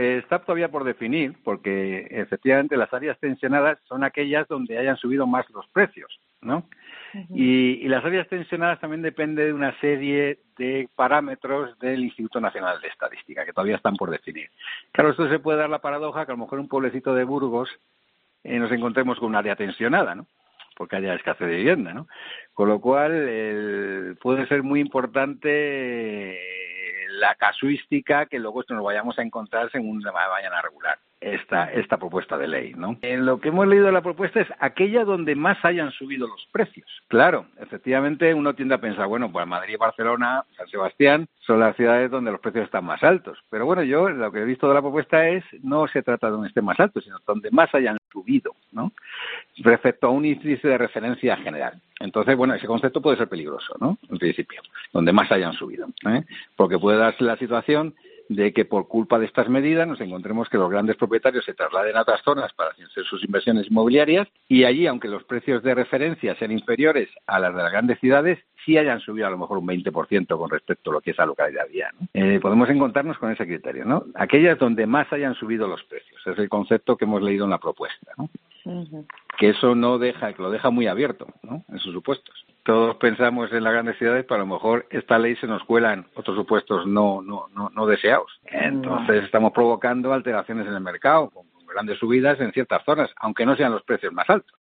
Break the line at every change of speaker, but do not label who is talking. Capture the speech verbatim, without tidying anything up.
eh, está todavía por definir, porque efectivamente las áreas tensionadas son aquellas donde hayan subido más los precios, ¿no? Uh-huh. Y, y las áreas tensionadas también dependen de una serie de parámetros del Instituto Nacional de Estadística, que todavía están por definir. Claro, esto se puede dar la paradoja que a lo mejor un pueblecito de Burgos eh, nos encontremos con un área tensionada, ¿no? Porque haya escasez de vivienda, ¿no? Con lo cual, el, puede ser muy importante la casuística que luego nos vayamos a encontrar según se vayan a regular esta esta propuesta de ley, ¿no? En lo que hemos leído de la propuesta es aquella donde más hayan subido los precios. Claro, efectivamente uno tiende a pensar, bueno, pues Madrid, Barcelona, San Sebastián son las ciudades donde los precios están más altos. Pero bueno, yo lo que he visto de la propuesta es, no se trata de donde esté más alto, sino donde más hayan subido, ¿no? Respecto a un índice de referencia general. Entonces, bueno, ese concepto puede ser peligroso, ¿no? En principio, donde más hayan subido, ¿eh? Porque puede darse la situación de que por culpa de estas medidas nos encontremos que los grandes propietarios se trasladen a otras zonas para hacer sus inversiones inmobiliarias y allí, aunque los precios de referencia sean inferiores a las de las grandes ciudades, sí hayan subido a lo mejor un veinte por ciento con respecto a lo que es la localidad día, ¿no? Eh, podemos encontrarnos con ese criterio, ¿no? Aquellas donde más hayan subido los precios. Es el concepto que hemos leído en la propuesta, ¿no? Uh-huh. Que eso no deja, que lo deja muy abierto, ¿no? En sus supuestos. Todos pensamos en las grandes ciudades, pero a lo mejor esta ley se nos cuela en otros supuestos no no no, no deseados. Entonces no. Estamos provocando alteraciones en el mercado, con grandes subidas en ciertas zonas, aunque no sean los precios más altos.